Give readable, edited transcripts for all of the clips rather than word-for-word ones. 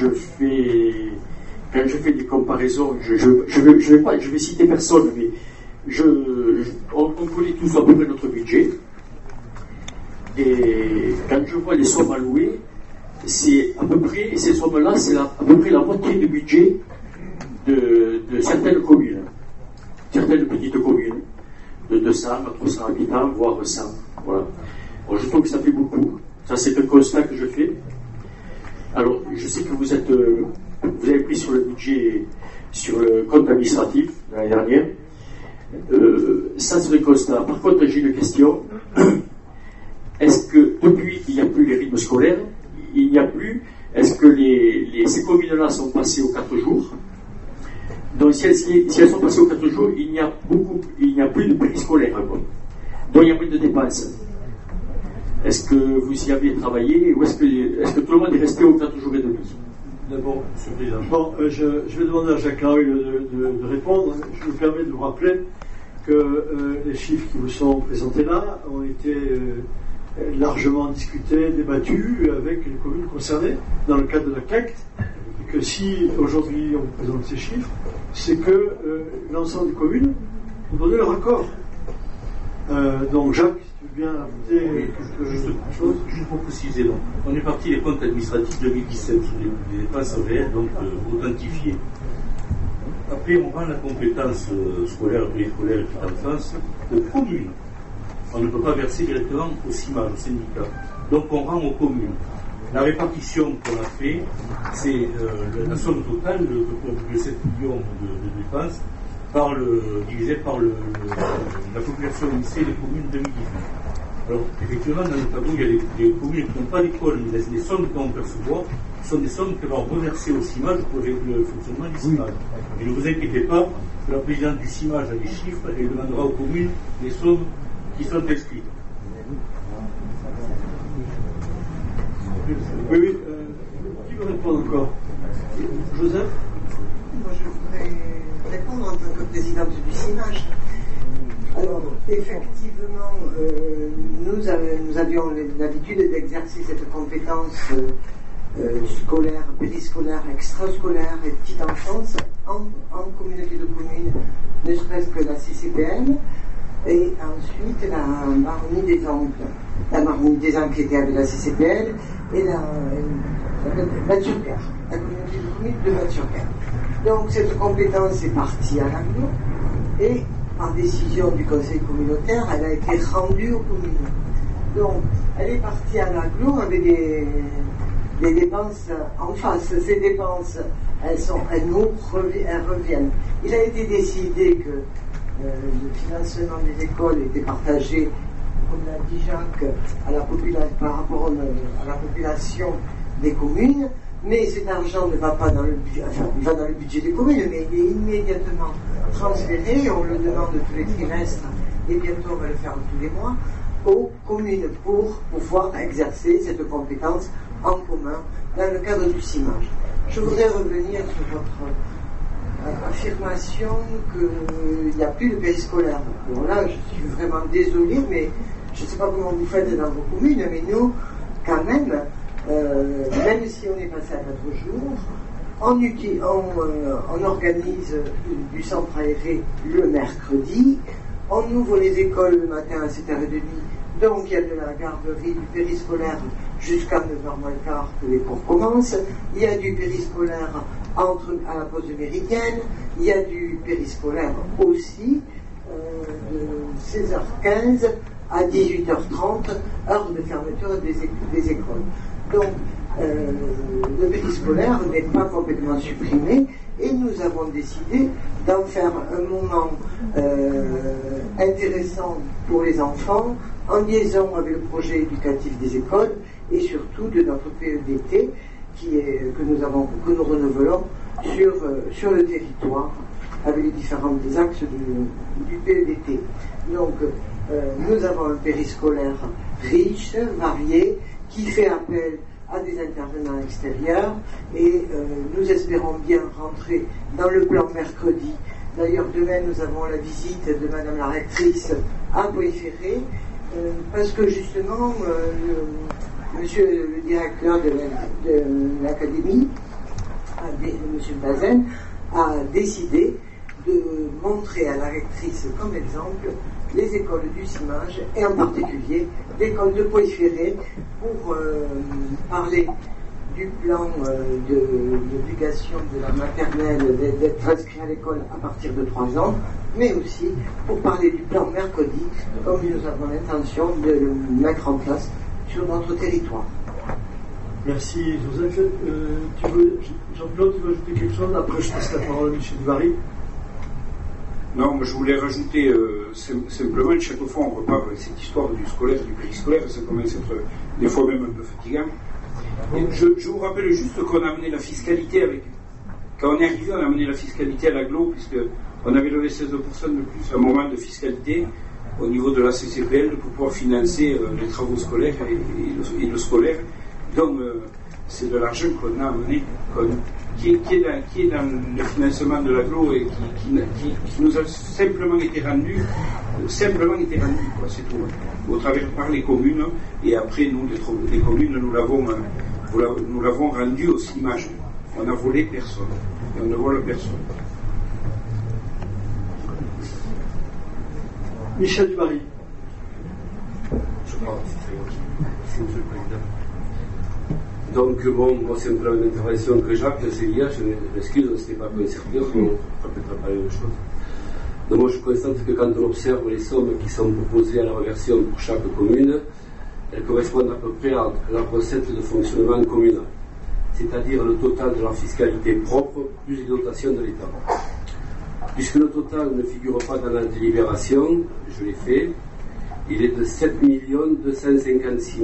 quand je fais des comparaisons, je vais citer personne, mais on connaît tous à peu près notre budget. Et quand je vois les sommes allouées, c'est à peu près, ces sommes-là, c'est à peu près la moitié du budget de certaines communes, certaines petites communes, de 200 à 300 habitants, voire 100. Voilà. Bon, je trouve que ça fait beaucoup. Ça, c'est un constat que je fais. Alors, je sais que vous avez pris sur le budget, sur le compte administratif l'année dernière. Ça, c'est le constat. Par contre, j'ai une question. Est-ce que depuis qu'il n'y a plus les rythmes scolaires, est-ce que ces communes-là sont passées aux 4 jours? Donc si elles sont passées aux 4 jours, il n'y a plus de périscolaire. Donc il n'y a plus de dépenses. Est-ce que vous y avez travaillé ou est-ce que tout le monde est resté aux 4 jours et demi? D'abord, M. le Président. Bon, je vais demander à Jacques Larue de répondre. Je me permets de vous rappeler que les chiffres qui vous sont présentés là ont été largement discutés, débattus avec les communes concernées dans le cadre de la CACT, et que si aujourd'hui on vous présente ces chiffres, c'est que l'ensemble des communes ont donné leur accord. Donc Jacques, si tu veux bien ajouter quelque chose. Juste pour préciser, donc, on est parti des comptes administratifs 2017 sur les dépenses réelles, donc authentifiées. Après, on rend la compétence scolaire, préscolaire et petite enfance aux communes. On ne peut pas verser directement au CIMAG, au syndicat. Donc on rend aux communes. La répartition qu'on a fait, c'est la somme totale de 7 millions de dépenses divisé par la population lycée des communes 2018. Alors, effectivement, dans le tableau, il y a des communes qui n'ont pas d'école, mais les sommes qu'on percevoir sont des sommes que l'on reverser au CIMAG pour le fonctionnement du CIMAG. Et ne vous inquiétez pas, que la présidente du CIMAG a des chiffres et demandera aux communes les sommes qui sont inscrites. Oui, qui veut répondre encore? Joseph? Moi, je voudrais répondre en tant que présidente du CIMAG. Alors, effectivement, nous avions l'habitude d'exercer cette compétence scolaire, périscolaire, extrascolaire et petite enfance en communauté de communes, ne serait-ce que la CCPM. Et ensuite, la marmite des oncles. La marmite des oncles était avec la CCPL et la Maturcar, la communauté de communes de Maturcar. Donc, cette compétence est partie à l'aglo et, par décision du conseil communautaire, elle a été rendue aux communes. Donc, elle est partie à l'aglo avec des dépenses en face. Ces dépenses, elles reviennent. Il a été décidé que le financement des écoles était partagé, comme l'a dit Jacques, par rapport à la population des communes, mais cet argent ne va pas dans le budget, enfin, il va dans le budget des communes, mais il est immédiatement transféré, on le demande tous les trimestres, et bientôt on va le faire tous les mois, aux communes pour pouvoir exercer cette compétence en commun dans le cadre du CIMAG. Je voudrais revenir sur votre affirmation qu'il n'y a plus de périscolaire. Bon, là, je suis vraiment désolée, mais je ne sais pas comment vous faites dans vos communes, mais nous, quand même, même si on est passé à 4 jours, on organise du centre aéré le mercredi, on ouvre les écoles le matin à 7h30, donc il y a de la garderie, du périscolaire jusqu'à 9h moins le quart que les cours commencent, il y a du périscolaire à la pause méridienne, il y a du périscolaire aussi de 16h15 à 18h30, heure de fermeture des écoles. Donc le périscolaire n'est pas complètement supprimé et nous avons décidé d'en faire un moment intéressant pour les enfants en liaison avec le projet éducatif des écoles et surtout de notre PEDT que nous renouvelons sur le territoire avec les différents axes du PEDT. Donc nous avons un périscolaire riche, varié, qui fait appel à des intervenants extérieurs et nous espérons bien rentrer dans le plan mercredi. D'ailleurs, demain, nous avons la visite de Madame la rectrice à Bois-Ferré parce que justement, Monsieur le directeur de l'académie d'Azen, a décidé de montrer à la rectrice comme exemple les écoles du CIMAGE et en particulier l'école de Poissy-Ferré pour parler du plan d'éducation de la maternelle d'être inscrit à l'école à partir de 3 ans, mais aussi pour parler du plan Mercredi, comme nous avons l'intention de le mettre en place sur notre territoire. Merci Joseph. Jean-Claude, tu veux ajouter quelque chose? Après, je passe la parole à Michel Dubarry. Non, mais je voulais rajouter simplement, chaque fois on repart avec cette histoire du scolaire, du périscolaire, ça commence à être des fois même un peu fatigant. Et je vous rappelle juste qu'on a amené la fiscalité avec. Quand on est arrivé, on a amené la fiscalité à l'agglo, puisqu'on avait levé 16% de plus à un moment de fiscalité au niveau de la CCPL pour pouvoir financer les travaux scolaires et le scolaire. Donc, c'est de l'argent qu'on a amené, qui est dans le financement de l'agglo et qui nous a simplement été rendu, c'est tout, au travers par les communes, et après nous, les communes, nous l'avons rendu au CIMAGE. On n'a volé personne, et on ne vole personne. Michel Dubarry. Je crois que c'est Monsieur le Président. Donc, moi, c'est une première intervention que Jacques, c'est hier, je m'excuse, on ne s'était pas concerté, on ne peut pas parler de choses. Donc, moi, je constate que quand on observe les sommes qui sont proposées à la reversion pour chaque commune, elles correspondent à peu près à la recette de fonctionnement communal, c'est-à-dire le total de leur fiscalité propre plus les dotations de l'État. Puisque le total ne figure pas dans la délibération, je l'ai fait, il est de 7 256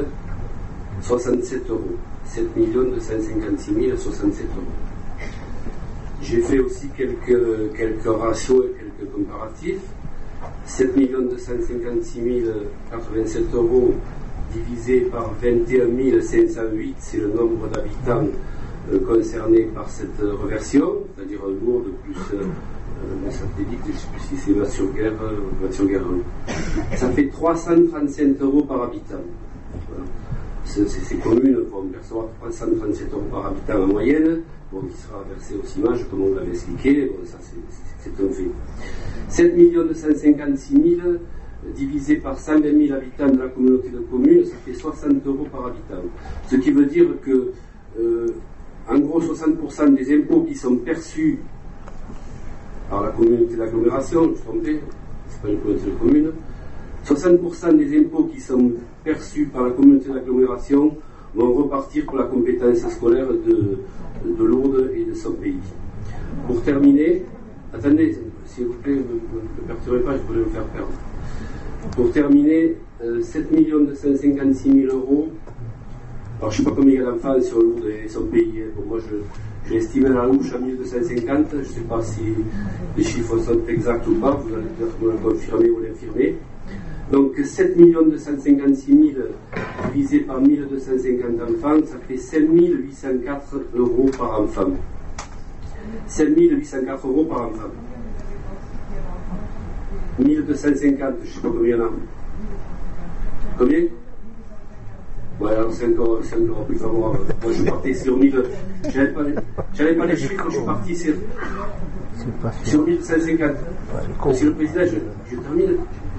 067 euros. 7 256 067 euros. J'ai fait aussi quelques ratios et quelques comparatifs. 7 256 087 euros divisé par 21 508, c'est le nombre d'habitants concernés par cette reversion, c'est-à-dire Lourdes plus le satellite, je ne sais plus si c'est Vatio-Guerre. Ça fait 335 euros par habitant. Voilà. Ces communes vont percevoir 337 euros par habitant en moyenne, qui sera versé au CIMAGE, comme on l'avait expliqué. Bon, ça, c'est un fait. 7 256 000 divisé par 120 000 habitants de la communauté de communes, ça fait 60 euros par habitant. Ce qui veut dire que, en gros, 60% des impôts qui sont perçus par la communauté d'agglomération, je me suis trompé, c'est pas une communauté de communes, 60% des impôts qui sont perçus par la communauté d'agglomération vont repartir pour la compétence scolaire de Lourdes et de son pays. Pour terminer, attendez, s'il vous plaît, ne perturbez pas, je voulais me faire perdre. Pour terminer, 7 256 000 euros. Alors je ne sais pas combien il y a d'enfants sur Lourdes et son pays. Bon, moi j'ai estimé la louche à 1250. Je ne sais pas si les chiffres sont exacts ou pas. Vous allez peut-être me le confirmer ou l'infirmer. Donc 7 256 000 divisé par 1250 enfants, ça fait 5 804 euros par enfant. 5 804 euros par enfant. 1250, je ne sais pas combien il y en a. Combien? Ouais, alors c'est encore plus favorable. Moi je partais sur 1000. J'avais pas les chiffres, je suis parti sur 1550. Monsieur le Président, je termine.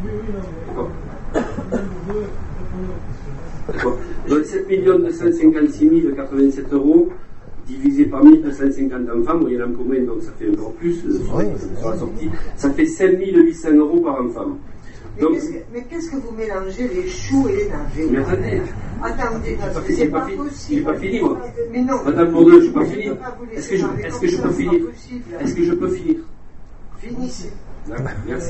D'accord. Donc 7 256 087 euros divisé par 1250 enfants, il y en a un peu moins, donc ça fait encore plus sur la sortie. Ça fait 5 800 euros par enfant. Donc, mais qu'est-ce que vous mélangez les choux et les navets? Mais attendez. Attendez, parce que c'est pas possible. Je n'ai pas fini, moi. Mais non. Madame Bourdieu, je n'ai pas fini. Est-ce que je peux finir? Est-ce que je peux finir? Finissez. D'accord, merci.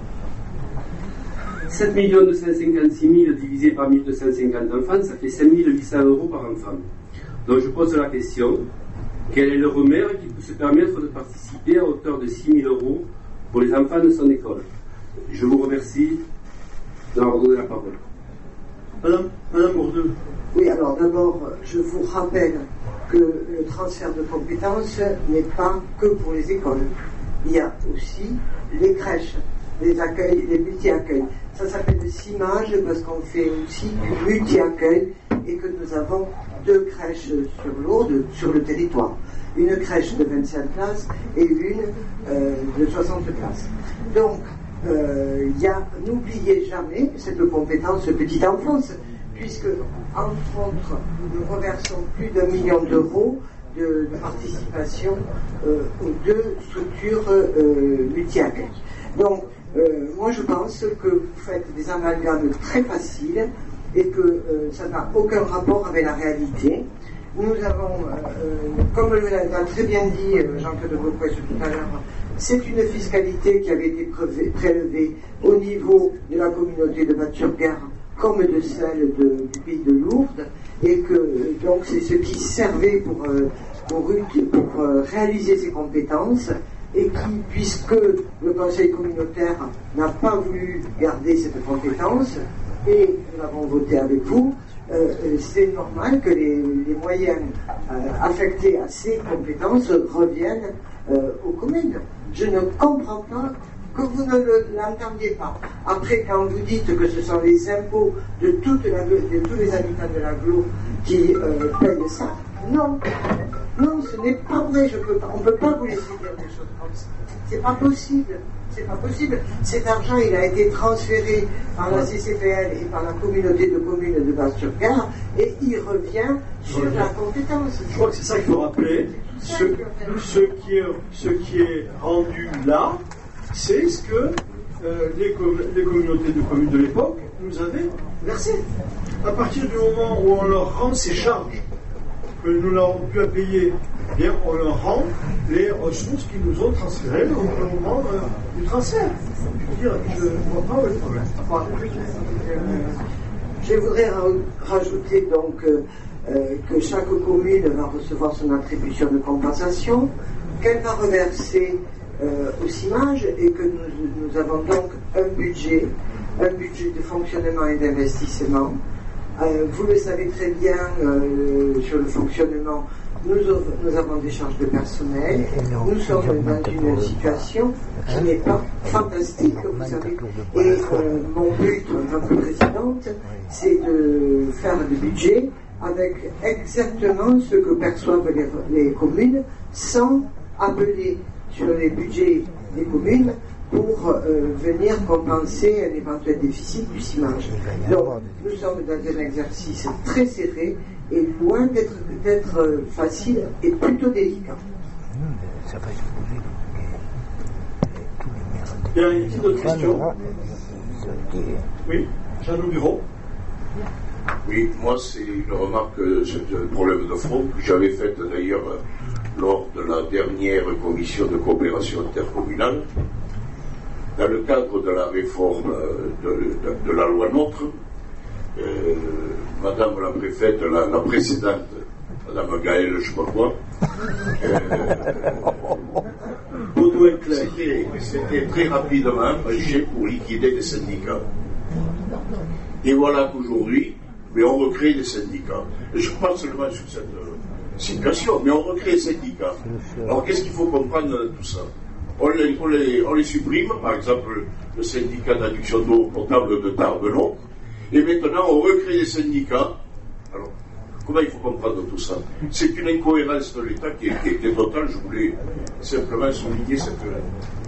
7 256 000 divisé par 1250 enfants, ça fait 5 800 euros par enfant. Donc je pose la question, quel est le maire qui peut se permettre de participer à hauteur de 6 000 euros pour les enfants de son école? Je vous remercie d'avoir donné la parole. Madame Bourdieu. Oui, alors d'abord, je vous rappelle que le transfert de compétences n'est pas que pour les écoles. Il y a aussi les crèches, les accueils, les multi-accueils. Ça s'appelle le CIMAGE parce qu'on fait aussi du multi-accueil et que nous avons 2 crèches sur Lourdes, sur le territoire. une crèche de 25 places et une de 60 places. Donc, n'oubliez jamais cette compétence petite enfance, puisque, entre autres, nous reversons plus d'1 million d'euros de participation aux 2 structures multi-accueil. Donc, moi je pense que vous faites des amalgames très faciles et que ça n'a aucun rapport avec la réalité. Nous avons, comme l'a très bien dit Jean-Claude Beaupré tout à l'heure, c'est une fiscalité qui avait été prélevée au niveau de la communauté de Baturguer comme de celle du pays de Lourdes, et que donc c'est ce qui servait pour réaliser ces compétences, et qui, puisque le conseil communautaire n'a pas voulu garder cette compétence, et nous l'avons voté avec vous, c'est normal que les moyens affectés à ces compétences reviennent aux communes. Je ne comprends pas que vous ne l'entendiez pas. Après, quand vous dites que ce sont les impôts de tous les habitants de l'agglo qui payent ça, non, ce n'est pas vrai. On ne peut pas vous laisser dire des choses comme ça. C'est pas possible. C'est pas possible. Cet argent, il a été transféré par la CCPL et par la communauté de communes de Basse-sur-Guer, et il revient sur la compétence. Je crois que c'est ça qu'il faut rappeler. Ce qui est rendu là, c'est ce que les communautés de communes de l'époque nous avaient versé. À partir du moment où on leur rend ces charges, que nous n'avons plus à payer, eh bien, on leur rend les ressources qu'ils nous ont transférées au moment du transfert. Je veux dire, je ne vois pas où est le problème. Je voudrais rajouter donc que chaque commune va recevoir son attribution de compensation, qu'elle va reverser au CIMAGE, et que nous avons donc un budget de fonctionnement et d'investissement. Vous le savez très bien, sur le fonctionnement, nous avons des charges de personnel. Nous sommes dans une situation qui n'est pas fantastique, vous savez. Et mon but en tant que présidente, c'est de faire le budget avec exactement ce que perçoivent les communes, sans appeler sur les budgets des communes pour venir compenser un éventuel déficit du CIMAGE. Donc, nous sommes dans un exercice très serré et loin d'être facile et plutôt délicat. Il y a une petite autre question. Oui, Jean Bureau. Oui, moi c'est une remarque, c'est un problème de fond que j'avais faite d'ailleurs lors de la dernière commission de coopération intercommunale. Dans le cadre de la réforme de la loi NOTRe, Madame la préfète, la précédente, Madame Gaëlle, je ne sais pas quoi, c'était très rapidement penché pour liquider des syndicats. Et voilà qu'aujourd'hui, on recrée des syndicats. Et je parle seulement sur cette situation, mais on recrée des syndicats. Alors qu'est-ce qu'il faut comprendre de tout ça? On les supprime, par exemple le syndicat d'adduction d'eau potable de Tarbes-Long, et maintenant on recrée des syndicats. Alors, comment il faut comprendre tout ça? C'est une incohérence de l'État qui est totale. Je voulais simplement souligner cette